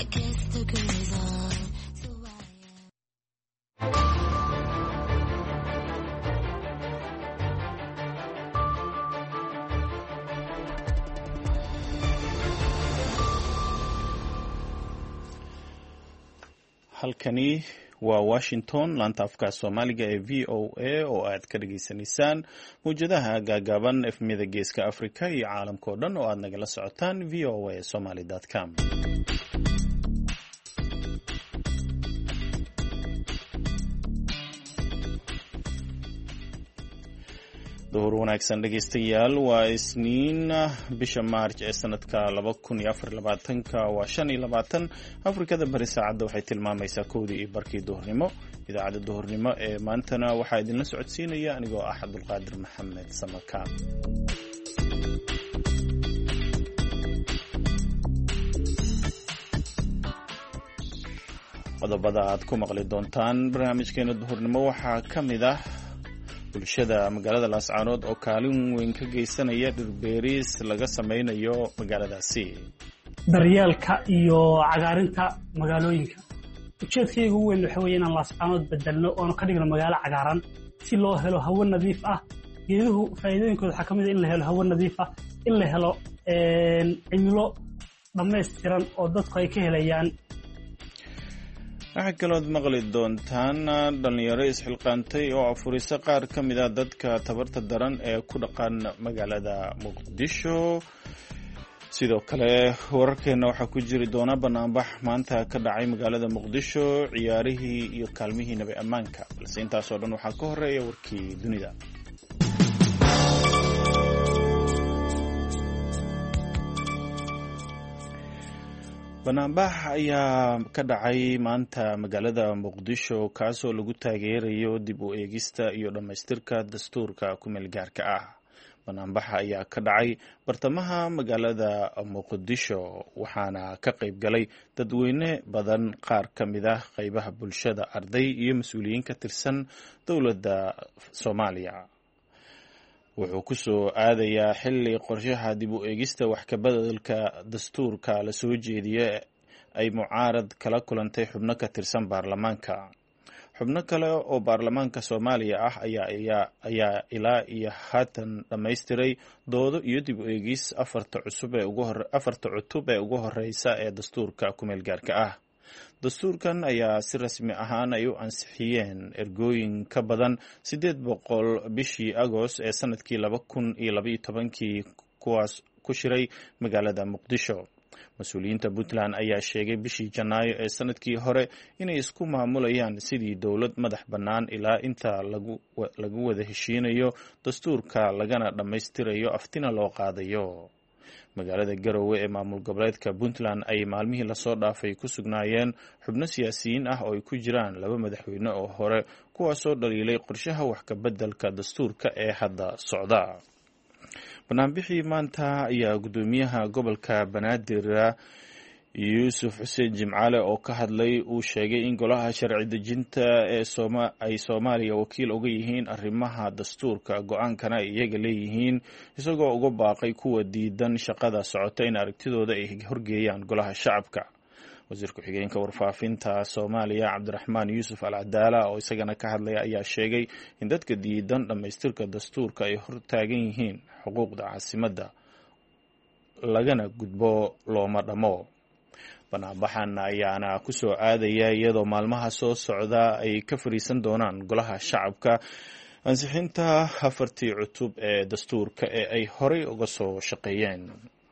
guess the girl's on. So halkani waa Washington laanta afka Soomaaliga ee VOA oo aad ka dhageysanaysaan mowjadaha gaagaaban efmida geeska Afrika iyo caalamka oo dhan oo aad nagala socotaan voasomali.com. duhur wanaagsan dhegeystayaal waa isniin bisha Maarch ee sanadka 2024 waa 25 Afrikada bari saacada waxay tilmaamaysaa 1:00 duhurnimo idaacada duhurnimo ee maantana waxaa idinla socodsiinaya anigoo ah Abdulqaadir Maxamed Samaka. qodobada aad ku maqli doontaan barnaamijkeena duhurnimo waxaa kamid ah bulshada magaalada Laascaanood oo kaalin weyn ka geysanaya dhirbeeris laga sameynayo magaaladaasi. daryeelka iyo cagaarinta magaalooyinka ujeedkaygu weyn waxa weeye inaan Laascaanood bedelno oo ka dhigno magaalo cagaaran si loo helo hawo nadiif ah. geeduhu faa'iidooyinkooda waxaa kamid ah in la helo hawo nadiif ah, in la helo cimilo dhammaystiran oo dadku ay ka helayaan. waxaa kalood maqli doontaan dhalinyaro isxilqaantay oo afurisa qaar ka mid ah dadka tabarta daran ee ku dhaqan magaalada Muqdisho. sidoo kale wararkeena waxaa ku jiri doona banaanbax maanta ka dhacay magaalada Muqdisho, ciyaarihii iyo kaalmihii nabi ammaanka, balse intaas oo dhan waxaa ka horeeya warkii dunida. banaanbax ayaa ka dhacay maanta magaalada Muqdisho kaasoo lagu taageerayo dib u eegista iyo dhammaystirka dastuurka ku-meelgaarka ah. banaanbaxa ayaa ka dhacay bartamaha magaalada Muqdisho waxaana ka qayb galay dadweyne badan, qaar ka mid ah qaybaha bulshada, arday iyo mas'uuliyiin ka tirsan dowladda Soomaaliya. wuxuu ku soo aadayaa xilli qorshaha dib u eegista wax ka beddelka dastuurka la soo jeediyay ay mucaarad kala kulantay xubno ka tirsan baarlamaanka. xubno kale oo baarlamaanka Soomaaliya ah ayaa ilaa iyo haatan dhammaystiray doodo iyo dib u eegis afarta cutub ee ugu horeysa ee dastuurka ku-meelgaarka ah. dastuurkan ayaa si rasmi ahaan ay u ansixiyeen ergooyin ka badan 800 bishii Agost ee sanadkii 2012 kuwaas ku shiray magaalada Muqdisho. mas-uuliyiinta Puntland ayaa sheegay bishii Janaayo ee sanadkii hore inay isku maamulayaan sidii dowlad madax bannaan ilaa inta lagu wada heshiinayo dastuurka lagana dhammaystirayo aftina loo qaadayo. magaalada Garowe ee maamul goboleedka Puntland ay maalmihii la soo dhaafay ku sugnaayeen xubno siyaasiyiin ah oo ay ku jiraan 2 madaxweyne oo hore kuwaasoo dhaliilay qorshaha wax ka beddelka dastuurka ee hadda socda. banaanbixii maanta ayaa gudoomiyaha gobolka Banaadir Yuusuf Xuseen Jimcaale oo ka hadlay uu sheegay in golaha sharci dejinta ee ay Soomaaliya wakiil uga yihiin arrimaha dastuurka, go'aankana ay iyaga leeyihiin, isagoo uga baaqay kuwa diidan shaqada socota in aragtidooda ay horgeeyaan golaha shacabka. wasiir ku-xigeenka warfaafinta Soomaaliya Cabdiraxmaan Yuusuf Al-Cadaala oo isagana ka hadlaya ayaa sheegay in dadka diidan dhammaystirka dastuurka ay hortaagan yihiin xuquuqda caasimadda lagana gudbo looma dhamo. banaanbaxan ayaana ku soo aadaya iyadoo maalmaha soo socda ay ka fariisan doonaan golaha shacabka ansixinta 4 cutub ee dastuurka ee ay horey uga soo shaqeeyeen.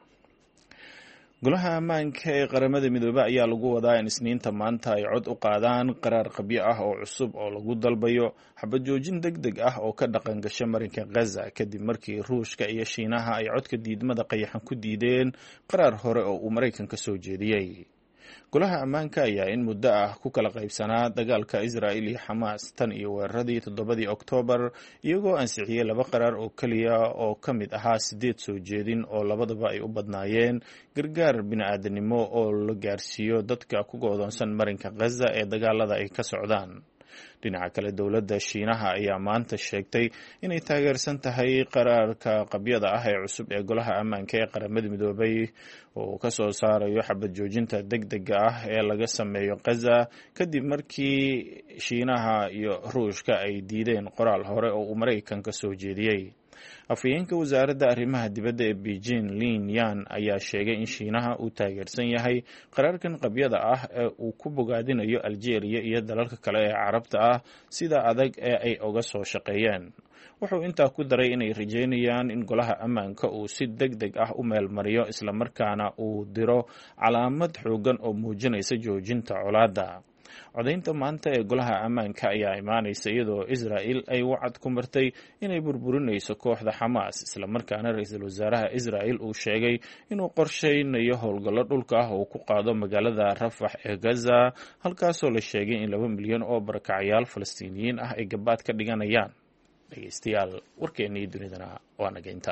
golaha ammaanka ee qaramada midoobay ayaa lagu wadaa in isniinta maanta ay cod u qaadaan qaraar qabyo ah oo cusub oo lagu dalbayo xabad joojin degdeg ah oo ka dhaqan gasha marinka Gaza kadib markii Ruushka iyo Shiinaha ay codka diidmada qayaxan ku diideen qaraar hore oo uu Mareykanka soo jeediyay. golaha ammaanka ayaa in muddo ah ku kala qaybsanaa dagaalka Israa'iil iyo Xamaas tan iyo weeraradii 7 Oktoobar, iyagoo ansixiyay 2 qaraar oo kaliya oo ka mid ahaa 8 soo jeedin oo labadaba ay u badnaayeen gargaar bini'aadanimo oo la gaarsiiyo dadka ku go'doonsan marinka Gaza ee dagaalada ay ka socdaan. dhinaca kale dowladda shiinaha ayaa maanta sheegtay inay taageersan tahay qaraarka qabyada ah ee cusub ee golaha ammaanka ee qaramada midoobay oo ka soo saarayo xabad joojinta degdega ah ee laga sameeyo Gaza kadib markii shiinaha iyo ruushka ay diideen qoraal hore oo uu Mareykanka soo jeediyey. afhayeenka wasaaradda arrimaha dibadda ee Beijing Lin Yan ayaa sheegay in shiinaha uu taageersan yahay qaraarkan qabyada ah ee uu ku bogaadinayo Algeria iyo dalalka kale ee Carabta ah sida adag ee ay uga soo shaqeeyeen. wuxuu intaa ku daray inay rajeynayaan in golaha ammaanka uu si degdeg ah u meelmariyo isla markaana uu diro calaamad xoogan oo muujinaysa joojinta colaadda. codaynta maanta ee golaha ammaanka ayaa imaanaysa iyadoo Israel ay wacad ku martay inay burburinayso kooxda Xamaas isla markaana ra'iisul wasaaraha Israel uu sheegay inuu qorsheynayo howlgallo dhulka ah oo ku qaado magaalada Rafax ee Gaza halkaasoo la sheegay in 2 milyan oo barakacayaal Falastiiniyiin ah ay gabaad ka dhiganayaan. dhegeystayaal warkeennii dunidana waa nageynta.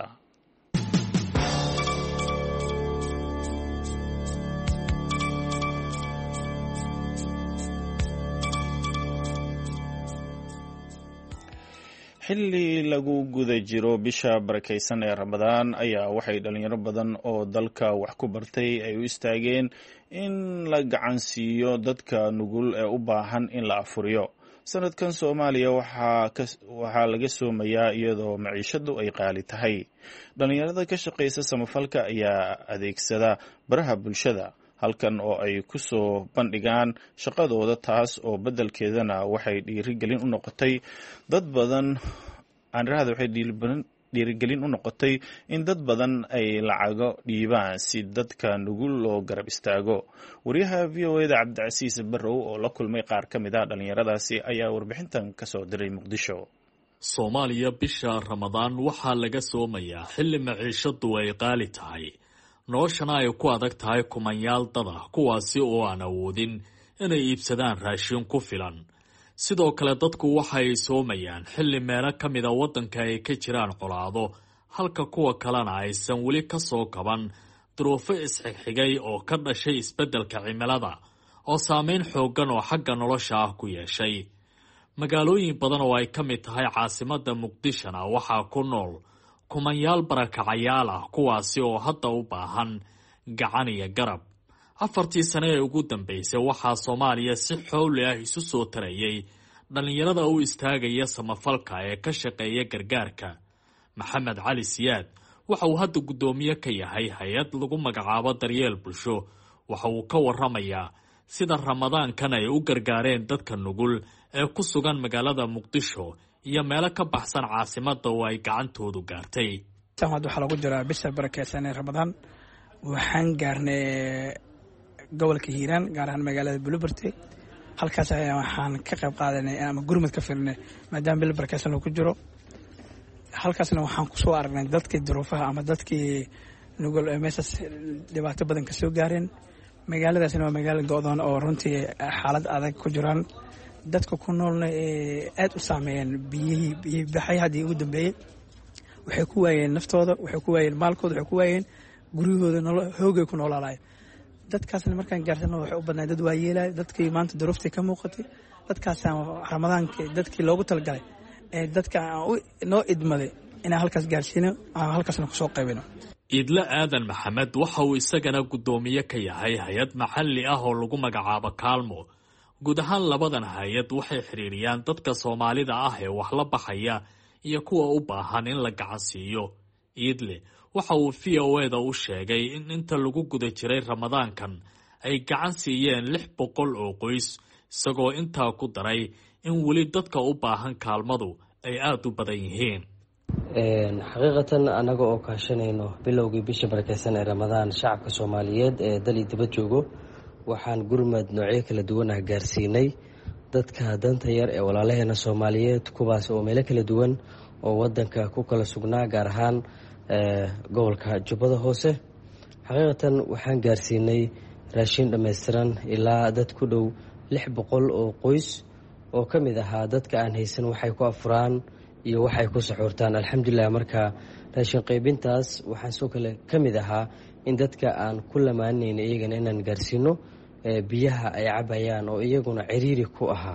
xilli lagu guda jiro bisha barakaysan ee Ramadaan ayaa waxay dhalinyaro badan oo dalka wax ku bartay ay u istaageen in la gacan siiyo dadka nugul ee u baahan in la afuriyo. sanadkan Soomaaliya waxaa laga soomayaa iyadoo maciishadu ay qaali tahay. dhalinyarada ka shaqeysa samafalka ayaa adeegsada baraha bulshada halkan oo ay ku soo bandhigaan shaqadooda, taas oo beddelkeedana waxay dhiirigelin u noqotay dad badan dhiirigelin u noqotay in dad badan ay lacago dhiibaan si dadka nugul loo garab istaago. wariyaha VOA-da Cabdicasiis Barrow oo la kulmay qaar ka mid ah dhalinyaradaasi ayaa warbixintan ka soo diray Muqdisho. Soomaaliya bisha Ramadaan waxaa laga soomayaa xilli maciishadu ay qaali tahay, noloshana ay ku adag tahay kumanyaal dad ah kuwaasi oo aan awoodin inay iibsadaan raashin ku filan. sidoo kale dadku waxay soomayaan xilli meelo ka mid a waddanka ay ka jiraan colaado, halka kuwa kalena aysan weli ka soo kaban duruufo isxigxigay oo ka dhashay isbeddelka cimilada oo saameyn xooggan oo xagga nolosha ah ku yeeshay. magaalooyin badan oo ay ka mid tahay caasimadda Muqdishona waxaa ku nool kumanyaal barakacayaal ah kuwaasi oo hadda u baahan gacan iyo garab. 4 sano ee ugu dambeysay waxaa Soomaaliya si xowli ah isu soo tarayay dhalinyarada u istaagaya samafalka ee ka shaqeeya gargaarka. Maxamed Cali Siyaad waxa uu hadda gudoomiye ka yahay hay'ad lagu magacaabo Daryeel Bulsho. waxa uu ka warramayaa sida Ramadaankan ay u gargaareen dadka nugul ee ku sugan magaalada Muqdisho iyo meelo ka baxsan caasimadda oo ay gacantoodu gaartay. waxaa lagu jiraa bisha barakeysan ee Ramadaan. waxaan gaarnay gobolka Hiiraan, gaar ahaan magaalada Bulburte. halkaas waxaan ka qayb qaadanay ama gurmad ka fiirnay maadaama bil barakeysan uu ku jiro. halkaasna waxaan ku soo aragnay dadkii duruufaha ama dadkii nugul ee meeshaas dhibaato badan ka soo gaareen. magaaladaasna waa magaalo go'doon oo runtii xaalad adag ku jiraan. dadka ku noolna aad u saameeyeen biyihii baxay haddii ugu dambeeyey. waxay ku waayeen naftooda, waxay ku waayeen maalkooda, waxay ku waayeen guryahooda, hoogay ku noolaalaay. dadkaasna markaan gaarsano waxay u badnaa dad waayeelay, dadkii maanta duruuftii ka muuqatay. dadkaasaan Ramadaanka dadkii loogu talagalay ee dadka noo idmaday inaan halkaas gaarsiino, aan halkaasna kusoo qaybino. Idla Aadan Maxamed waxa uu isagana gudoomiye ka yahay hay'ad maxalli ah oo lagu magacaabo Kaalmo. guud ahaan labadan hay'ad waxay xiriiriyaan dadka Soomaalida ah ee wax la baxaya iyo kuwa u baahan in la gacan siiyo. Idle waxa uu VOA-da u sheegay in inta lagu guda jiray Ramadaankan ay gacan siiyeen 600 oo qoys, isagoo intaa ku daray in weli dadka u baahan kaalmadu ay aad u badan yihiin. xaqiiqatan anaga oo kaashanayno bilowgii bisha barakeysan ee Ramadaan shacabka Soomaaliyeed ee dal iyo dibad joogo, waxaan gurmad noocyo kala duwan ah gaarsiinay dadka danta yar ee walaalaheena Soomaaliyeed, kuwaas oo meelo kala duwan oo wadanka ku kala sugnaa, gaar ahaan gobolka Jubbada Hoose. xaqiiqatan waxaan gaarsiinay raashin dhammaystiran ilaa dad ku dhow 600 oo qoys oo ka mid ahaa dadka aan haysan waxay ku afuraan iyo waxay ku saxuurtaan. alxamdulilah. marka raashin qaybintaas waxaa soo kale ka mid ahaa in dadka aan ku lamaanayn iyagana inaan gaarsiino biyaha ay cabayaan oo iyaguna ciriiri ku ahaa.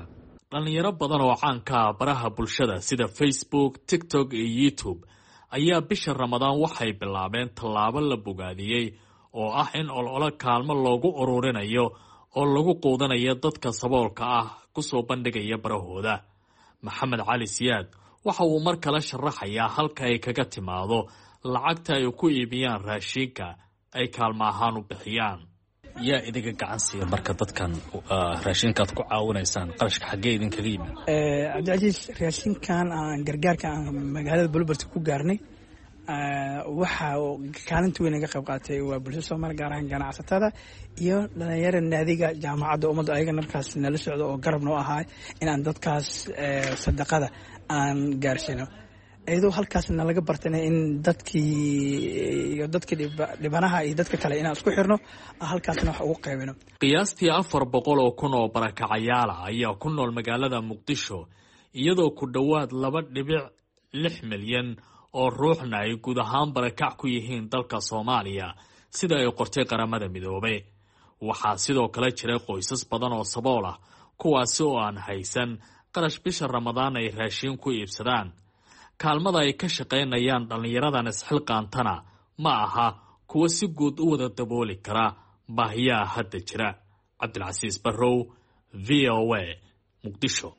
dhalinyaro badan oo caanka ah baraha bulshada sida Facebook, TikTok iyo YouTube ayaa bisha Ramadaan waxay bilaabeen tallaabo la bogaadiyey oo ah in olole kaalmo loogu ururinayo oo lagu quudanayo dadka saboolka ah ku soo bandhigaya barahooda. Maxamed Cali Siyaad waxa uu mar kale sharaxayaa halka ay kaga timaado lacagta ay ku iibiyaan raashinka ay kaalmo ahaan u bixiyaan. yaa idiga gacan siiya marka dadkan raashinkaad ku caawinaysaan qarashka xaggee idinkaga yimid? cabdicasiis, raashinkan aan gargaarka aan magaalada Bulbert ku gaarnay waxa kaalinta weyn naga qayb qaatay waa bulshada Soomaaliya, gaar ahaan ganacsatada iyo dhalinyarada naadiga jaamacadda ummadda ayaga markaas nala socdo oo garab noo ahaa inaan dadkaas sadaqada aan gaarsiino. iyadoo halkaasna laga bartay in dadkii dhibanaha iyo dadka kale inaan isku xirno, halkaasna wax ugu qaybino. qiyaastii 400,000 oo barakacayaal ah ayaa ku nool magaalada Muqdisho, iyadoo ku dhowaad 2.6 milyan oo ruuxna ay guud ahaan barakac ku yihiin dalka Soomaaliya sida ay qortay qaramada midoobay. waxaa sidoo kale jira qoysas badan oo sabool ah kuwaasi oo aan haysan qarash bisha Ramadaan ay raashin ku iibsadaan. kaalmada ay ka shaqaynayaan dhalinyaradan isxilqaantana ma aha kuwa si guud u wada dabooli kara baahiyaha hadda jira. Cabdilcasiis Barrow, VOA, Muqdisho.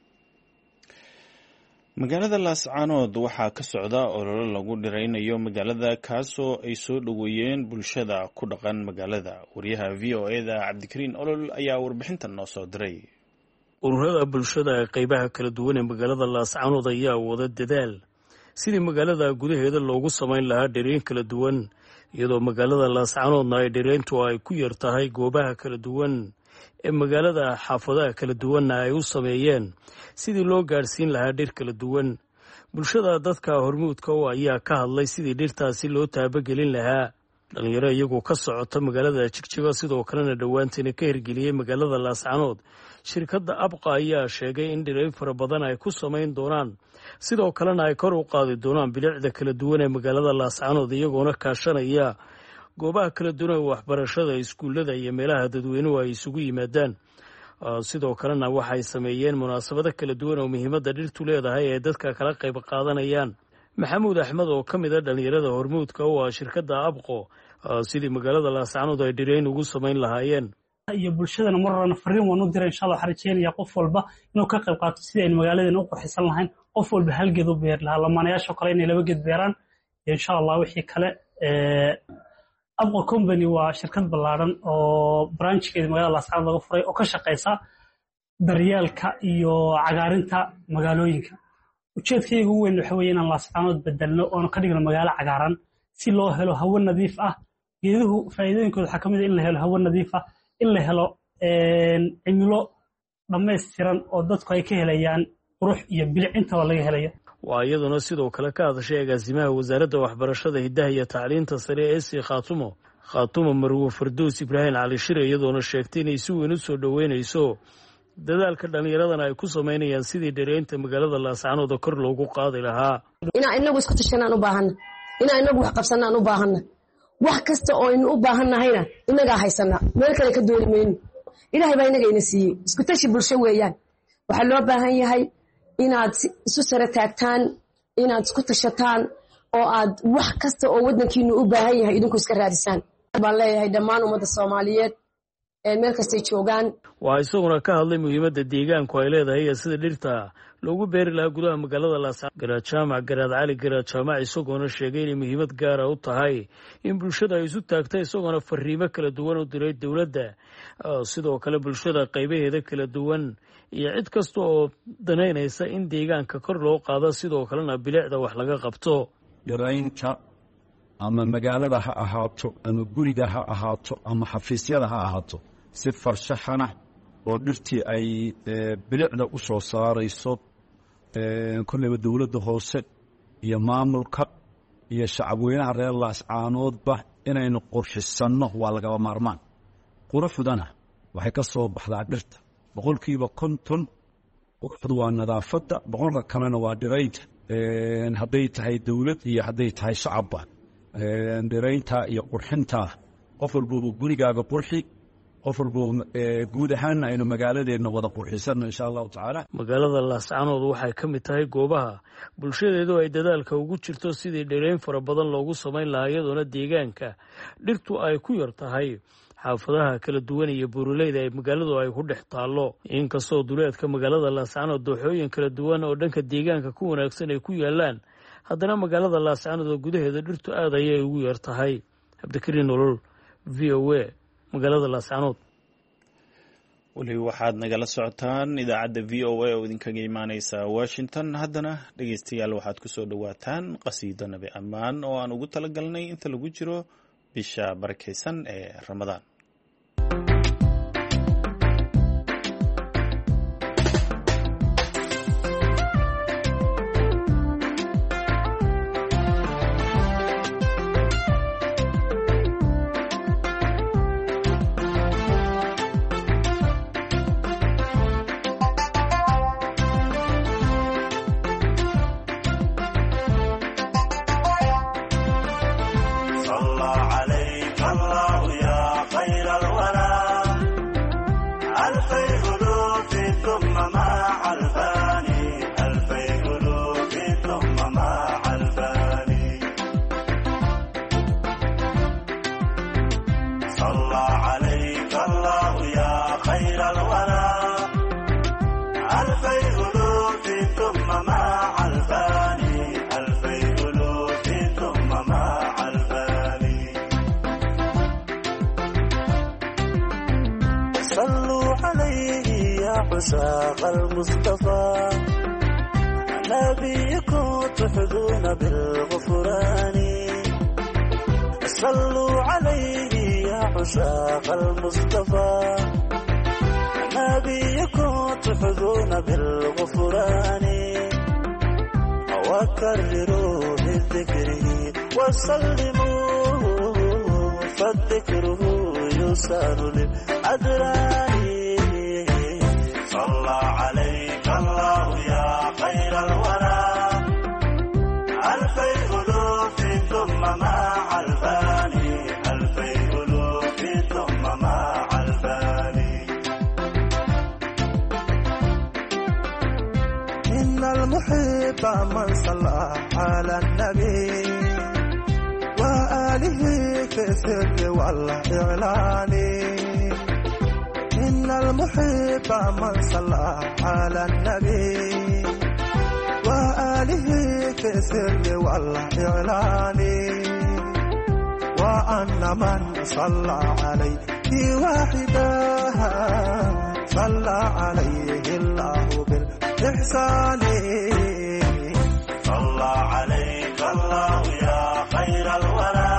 magaalada Laascaanood waxaa ka socda olole lagu dhiraynayo magaalada kaasoo ay soo dhaweeyeen bulshada ku dhaqan magaalada. wariyaha VOA-da Cabdikariin Olol ayaa warbixintan noo soo diray. ururada bulshada ee qaybaha kala duwan ee magaalada Laascaanood ayaa wada dadaal sidii magaalada gudaheeda loogu samayn lahaa dhirayn kala duwan, iyadoo magaalada Laascaanoodna ay dhirayntu ay ku yar tahay goobaha kala duwan ee magaalada. xaafadaha kala duwanna ay u sameeyeen sidii loo gaarsiin lahaa dhir kala duwan. bulshada dadka hormuudka oo ayaa ka hadlay sidii dhirtaasi loo taabagelin lahaa. dhalinyaro iyagoo ka socota magaalada Jigjiga sidoo kalena dhowaantiina ka hirgeliyey magaalada Laascaanood. shirkadda Abqa ayaa sheegay in dhirayn fara badan ay ku samayn doonaan, sidoo kalena ay kor u qaadi doonaan bilicda kala duwan ee magaalada Laascaanood, iyagoona kaashanaya goobaha kala duwan ee waxbarashada, iskuullada iyo meelaha dadweynuhu ay isugu yimaadaan. sidoo kalena waxay sameeyeen munaasabado kala duwan oo muhiimadda dhirtu leedahay ee dadka kala qayb qaadanayaan. maxamuud axmed oo ka mid ah dhalinyarada hormuudka oo ah shirkadda Abqo sidii magaalada Laascaanood ay dhirayn ugu samayn lahaayeen. iyo bulshadana marna fariin waan u diray. insha Allah waxaan rajeynayaa qof walba inuu ka qayb qaato sidii ay magaaladeena u qurxisan lahayn. qof walba hal geed u beer lahaa, lamaanayaasha kale inay 2 geed beeraan. insha Allah wixii kale Abqo Company waa shirkad ballaaran oo branchkeeda magaalada Laascaanood laga furay oo ka shaqeysa daryeelka iyo cagaarinta magaalooyinka. ujeedkaygu ugu weyn waxa weeye inaan Laascaanood bedelno oo ka dhigno magaalo cagaaran si loo helo hawo nadiif ah. geeduhu faa'iidooyinkooda waxaa ka mid ah in la helo hawo nadiif ah, in la helo cimilo dhammaystiran oo dadku ay ka helayaan qurux iyo bilic intaba laga helayo. waa iyaduna sidoo kale ka hadashay agaasimaha wasaaradda waxbarashada, hidaha iyo tacliinta sare ee SC Khaatumo Marwo Fardoos Ibraahim Cali Shire, iyadoona sheegtay inay si weyn u soo dhaweynayso dadaalka dhallinyaradana ay ku samaynayaan sidii dhiraynta magaalada Laascaanood kor loogu qaadi lahaa. inaan inagu isku tashanaan u baahanna, inaan inagu wax qabsanaan u baahanna, wax kasta oo aynu u baahannahayna inagaa haysana, meel kale ka dooni mayno. ilaahay baa inaga ina siiyey, isku tashi bulsho weeyaan. waxaa loo baahan yahay inaad isu sare taagtaan, inaad isku tashataan, oo aad wax kasta oo waddankiinu u baahan yahay idinku iska raadisaan. baan leeyahay dhammaan ummadda Soomaaliyeed ee meel kastay joogaan. waa isaguna ka hadlay muhiimadda deegaanku ay leedahay iyo sida dhirta loogu beeri lahaa gudaha magaalada Laascaanood. Garaad Jaamac Garaad Cali Garaad Jaamac isagoona sheegay inay muhiimad gaara u tahay in bulshada ay isu taagtay, isagoona fariimo kala duwan u diray dowladda, sidoo kale bulshada qaybaheeda kala duwan iyo cid kasta oo danaynaysa in deegaanka kor loo qaado, sidoo kalena bilicda wax laga qabto. dhiraynta ama magaalada ha ahaato ama guriga ha ahaato ama xafiisyada ha ahaato si farshaxana oo dhirtii ay bilicda u soo saarayso. kolleyba dowladda hoose iyo maamulka iyo shacabweynaha reer Laascaanoodba inaynu qurxisanno waa lagaba maarmaan. quruxdana waxay ka soo baxdaa dhirta 50%. quruxdu waa nadaafadda, 100 kalena waa dhiraynta. hadday tahay dowlad iyo hadday tahay shacabba, dhiraynta iyo qurxinta qof walbaba gurigaaga qurxi, qof walbo guud ahaan aynu magaaladeena wada qurxisano insha allahu tacaala. magaalada laascaanood waxay ka mid tahay goobaha bulshadeedu ay dadaalka ugu jirto sidii dhirayn fara badan loogu samayn lahaa iyadoona deegaanka dhirtu ay ku yar tahay xaafadaha kala duwan iyo buuraleyda ay magaaladu ay ku dhex taallo. inkastoo duleedka magaalada laascaanood dooxooyin kala duwan oo dhanka deegaanka ku wanaagsan ay ku yaalaan, haddana magaalada laascaanood oo gudaheeda dhirtu aad ayay ugu yar tahay. cabdikariin nolol, v o a, magaalada laascaanood. weli waxaad nagala socotaan idaacadda v o a oo idinkaga imaaneysa washington. haddana dhegeystayaal waxaad kusoo dhawaataan qasiido nabi ammaan oo aan ugu talagalnay inta lagu jiro bisha barakeysan ee ramadaan. عشاق المصطفى نبيكم تحظون بالغفران صلوا عليه يا عشاق المصطفى نبيكم تحظون بالغفران وكرروا بذكره وسلموا فالذكره يسار للأدران صلى عليك الله يا خير الورى ألفي ألوف ثم مع الفاني ألفي ألوف ثم مع الفاني إن المحب من صلى على النبي وآله في السر والإعلان إن المحب من صلى على النبي وآله في السر والإعلان وأن من صلى عليه واحدا صلى عليه الله بالإحسان صلى عليك الله يا خير الورى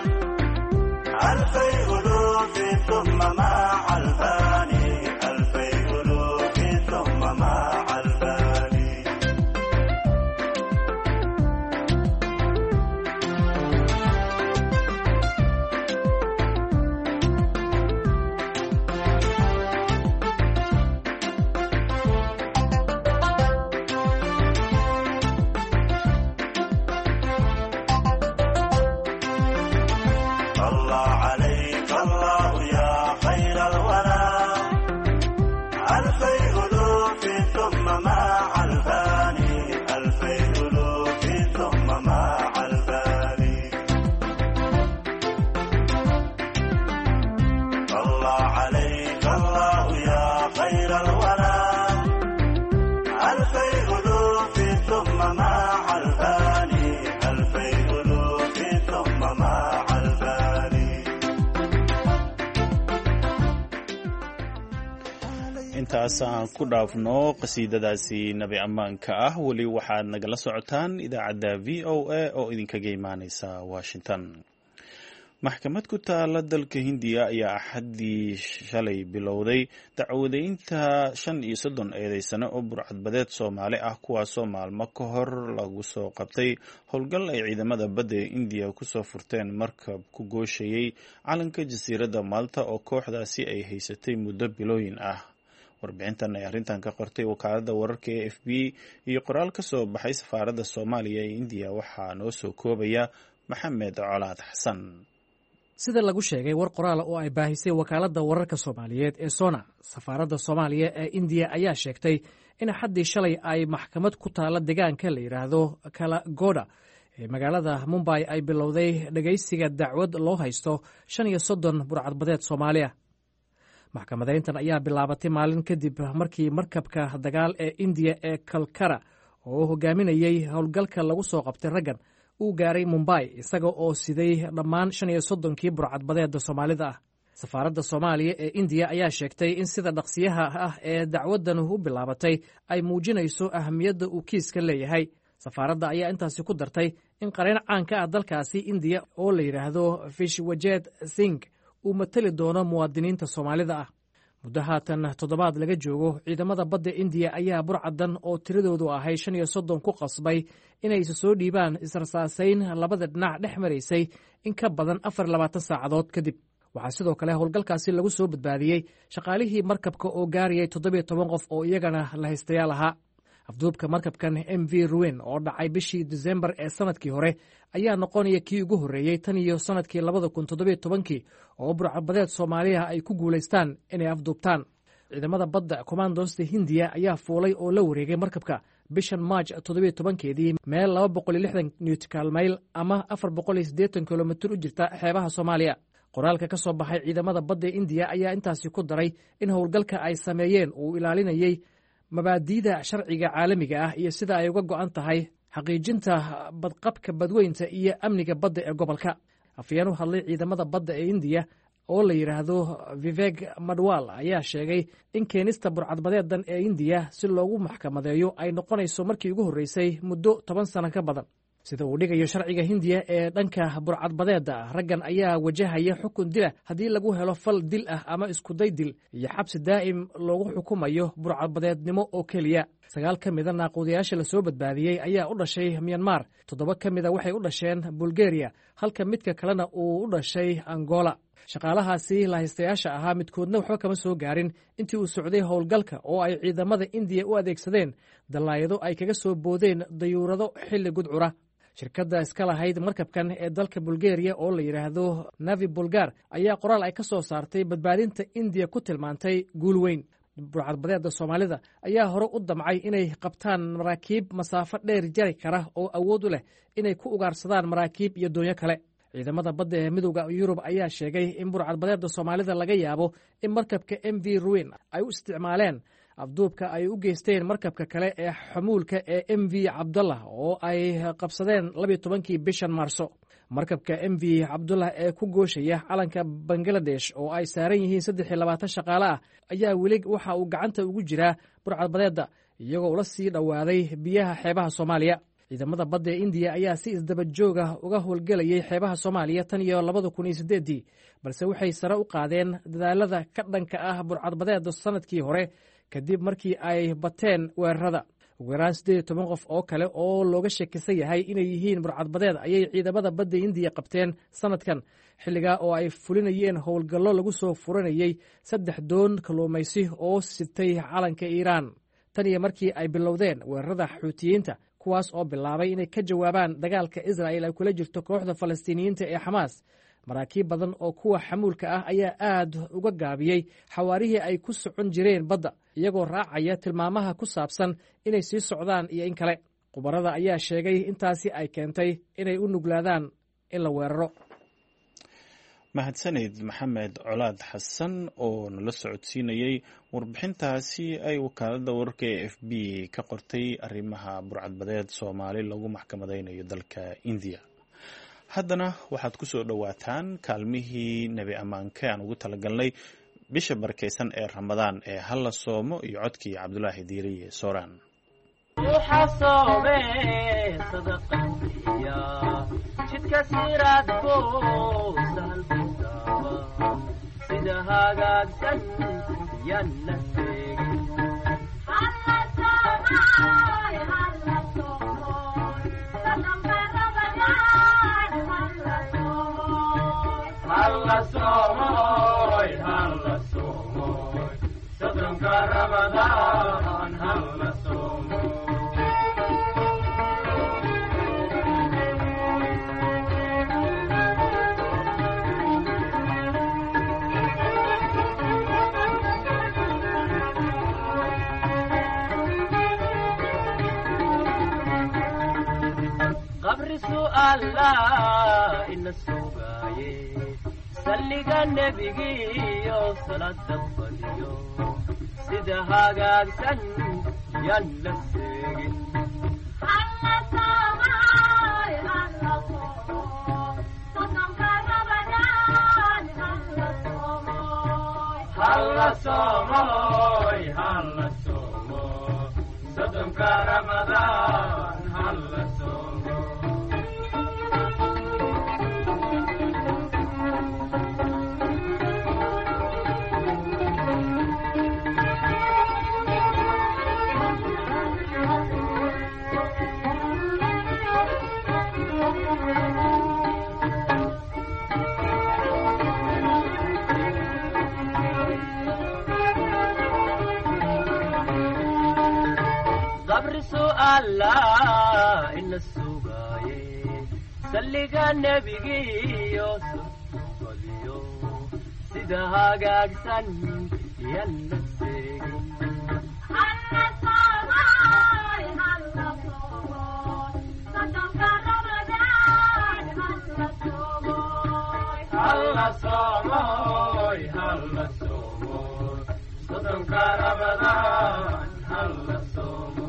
ألفي ألوف ثم مع الفاني ألفي ألوف ثم مع الفاني صلى عليك الله يا خير الورى ألفي ألوف ثم مع الفاني ألفي ألوف ثم مع الفاني صلى عليك الله يا خير الورى ألفي ألوف ثم مع الفاني ألفي ألوف ثم مع الفاني intaas aan ku dhaafno qasiidadaasi nabi ammaanka ah. weli waxaad nagala socotaan idaacadda v o a oo idinkaga imaaneysa washington. maxkamad ku taala dalka hindiya ayaa axaddii shalay bilowday dacwadeynta 35 eedeysane oo burcadbadeed Soomaali ah kuwaasoo maalmo ka hor lagu soo qabtay howlgal ay ciidamada badda ee Indiya ku soo furteen markab ku gooshayay calanka jasiiradda Malta oo kooxdaasi ay haysatay muddo bilooyin ah. warbixintan ay arrintan ka qortay wakaaladda wararka ee AFP iyo qoraal ka soo baxay safaaradda Soomaaliya ee Indiya waxaa noo soo koobaya Maxamed Colaad Xasan. sida lagu sheegay war qoraala oo ay baahisay wakaaladda wararka soomaaliyeed ee sona safaaradda soomaaliya ee indiya ayaa sheegtay in xaddii shalay ay maxkamad ku taalla deegaanka la yidhaahdo kalagoda ee magaalada mumbay ay bilowday dhegaysiga dacwad loo haysto 35 burcadbadeed soomaaliya maxkamadayntan ayaa bilaabatay maalin kadib markii markabka dagaal ee indiya ee kalkara oo hogaaminayey howlgalka lagu soo qabtay raggan uu gaaray mumbay isaga oo siday dhammaan 35kii burcadbadeeda soomaalida ah safaaradda soomaaliya ee indiya ayaa sheegtay in sida dhaqsiyaha ah ee dacwaddan u bilaabatay ay muujinayso ahamiyadda uu kiiska leeyahay safaaradda ayaa intaasi ku dartay in qareen caanka ah dalkaasi indiya oo la yidhaahdo fishwajeed sing uu matali doono muwaadiniinta soomaalida ah muddo haatan toddobaad laga joogo ciidamada badda indiya ayaa burcaddan oo tiradoodu ahay 35 ku qasbay inay isu soo dhiibaan israsaasayn labada dhinac dhex maraysay in ka badan 24 saacadood kadib waxaa sidoo kale howlgalkaasi lagu soo badbaadiyey shaqaalihii markabka oo gaarayay 17 qof oo iyagana la haystayaal ahaa afduubka markabkan MV Ruin oo dhacay bishii December ee sanadkii hore ayaa noqonaya kii ugu horreeyey tan iyo sanadkii 2017 oo burcadbadeed Soomaaliya ay ku guulaystaan inay afduubtaan ciidamada badda commandosta Hindiya ayaa fuulay oo la wareegay markabka bishan March 17keedii meel 260 nautical mile ama 480 kilomitir u jirta xeebaha Soomaaliya qoraalka ka soo baxay ciidamada badda Indiya ayaa intaasi ku daray in howlgalka ay sameeyeen uu ilaalinayay mabaadi'da sharciga caalamiga ah iyo sida ay uga go'an tahay xaqiijinta badqabka badweynta iyo amniga badda ee gobolka afyeen u hadlay ciidamada badda ee Indiya oo la yiraahdo Vivek Madwal ayaa sheegay in keenista burcadbadeedan ee Indiya si loogu maxkamadeeyo ay noqonayso markii ugu horeysay muddo 10 sano ka badan sida uu dhigayo sharciga Hindiya ee dhanka burcadbadeeda raggan ayaa wajahaya xukun dil haddii lagu helo fal dil ah ama isku day dil iyo xabsi daa'im loogu xukumayo burcadbadeednimo oo keliya 9 ka mid ah naaquudayaasha la soo badbaadiyey ayaa u dhashay Myanmar 7 ka mid ah waxay u dhasheen Bulgaria halka midka kalena uu u dhashay Angola shaqaalahaasi la haystayaasha ahaa midkoodna waxba kama soo gaarin intii uu socday howlgalka oo ay ciidamada Indiya u adeegsadeen dalaayado ay kaga soo boodeen dayuurado xilli gudcura shirkadda iska lahayd markabkan ee dalka Bulgaria oo la yiraahdo Navi Bulgar ayaa qoraal ay ka soo saartay badbaadinta Indiya ku tilmaantay guul weyn burcadbadeeda Soomaalida ayaa hore u damcay inay qabtaan maraakiib masaafo dheer jari kara oo awood u leh inay ku ugaarsadaan maraakiib iyo doonyo kale ciidamada badda ee midowga Yurub ayaa sheegay in burcadbadeeda Soomaalida laga yaabo in markabka MV Ruin ay u isticmaaleen afduubka ay u geysteen markabka kale ee xamuulka ee MV Abdullah oo ay qabsadeen 12kii bishan Maarso markabka MV Abdullah ee ku gooshaya calanka Bangladesh oo ay saaran yihiin 23 shaqaale ah ayaa weli waxa uu gacanta ugu jiraa burcadbadeeda iyagoo la sii dhawaaday biyaha xeebaha Soomaaliya ciidamada badda ee Indiya ayaa si isdaba joog ah uga howlgelayay xeebaha Soomaaliya tan iyo 2008 balse waxay sare u qaadeen dadaalada ka dhanka ah burcadbadeeda sanadkii hore kadib markii ay bateen weerarada ugu yaraan 18 qof oo kale oo looga shakisan yahay inay yihiin burcadbadeed ayay ciidamada badda Indiya qabteen sanadkan xilligaa oo ay fulinayeen howlgallo lagu soo furanayay 3 doon kalluumaysi oo sitay calanka Iiraan tan iyo markii ay bilowdeen weerarada xuutiyiinta kuwaas oo bilaabay inay ka jawaabaan dagaalka Israel ay kula jirto kooxda Falastiiniyiinta ee Xamaas maraakiib badan oo kuwa xamuulka ah ayaa aad uga gaabiyey xawaarihii ay ku socon jireen badda iyagoo raacaya tilmaamaha ku saabsan inay sii socdaan iyo in kale khubarada ayaa sheegay intaasi ay keentay inay u nuglaadaan in la weeraro mahadsanid maxamed colaad xasan oo nala socodsiinayey warbixintaasi ay wakaaladda wararka ee FB ka qortay arrimaha burcadbadeed Soomaali lagu maxkamadeynayo dalka Indiya haddana waxaad ku soo dhowaataan kaalmihii nebi ammaanka aan ugu talagalnay bisha barakeysan ee Ramadaan ee halla soomo iyo codkii Cabdulaahi Diiriye Sooraan jidka siraadko sahal sida hagaagsan yanna halla soomoy soddonka Ramadaan halla soomoy allah ina sugaaye salliga nebigiyo salada badiyo sida hagaagsan yaan la seegin halla soomoy halla soomo soddonka ramadaan halla soomo allah ina sugaaye salliga nebigiyo badiyo sida hagaagsan yaan la seegin halla soomoy halla soomoy soddonka ramadaan halla soomo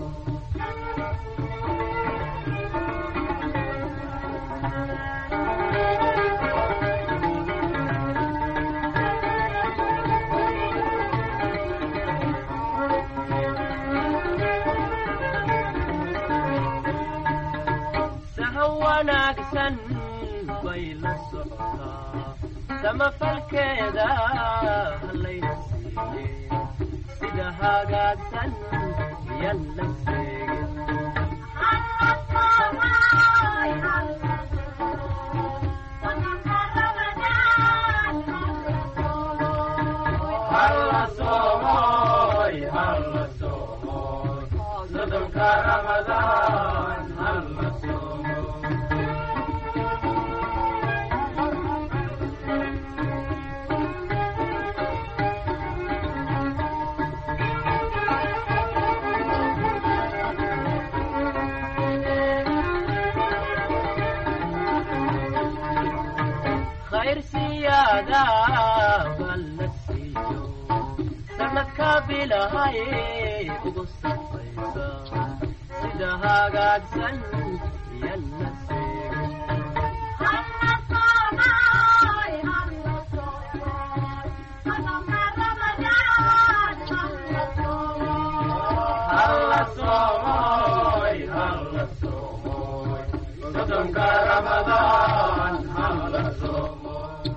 wanaagsan bay la socotaa samafalkeeda halayna siiye sida hagaagsan yaan la seegin halla soomoy halla soomoy soddonka ramadaan halla soomo khayr siyaada balla siiyo sanadka bilahay ugu safaysa sida hagaagsan yaan la seegin halla soomoy halla soomoy soddonka ramadaan halla soomo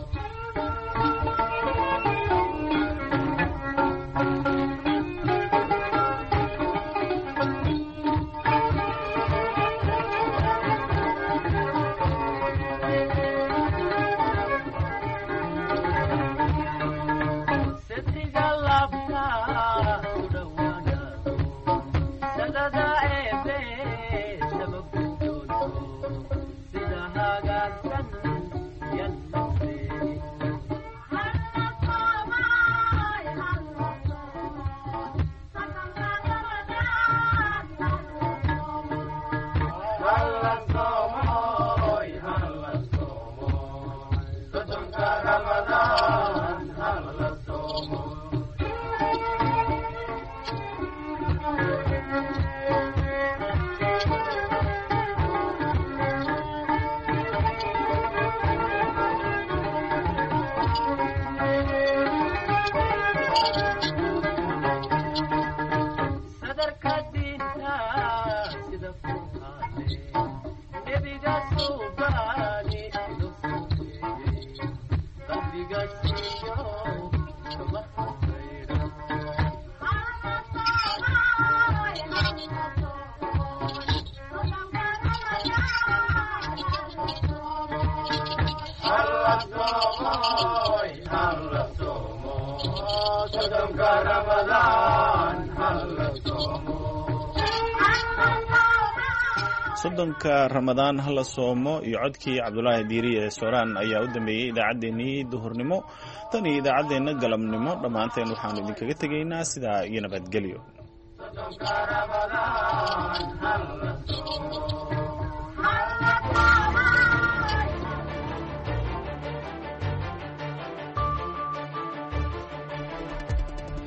sidriga labta u dhawaanaado sadada eebe shababkudoodo sida hagaagsan yaan la seegin halla soomoy halla soomoy soddonka ramadaan halla soomo sadarka diinta sida furqaane nebiga suubaani ilo sugeeyey qalbiga siiyo kama xaqayra halla soomoy halla soomo soddonka ramadaan halla soomo soddonka ramadaan hala soomo iyo codkii cabdulaahi diiri ee sooraan ayaa u dambeeyey idaacaddeenii duhurnimo tan iyo idaacaddeenna galabnimo dhammaanteen waxaanu idinkaga tegaynaa sidaa iyo nabadgelyo soddonka ramadaan halla soomo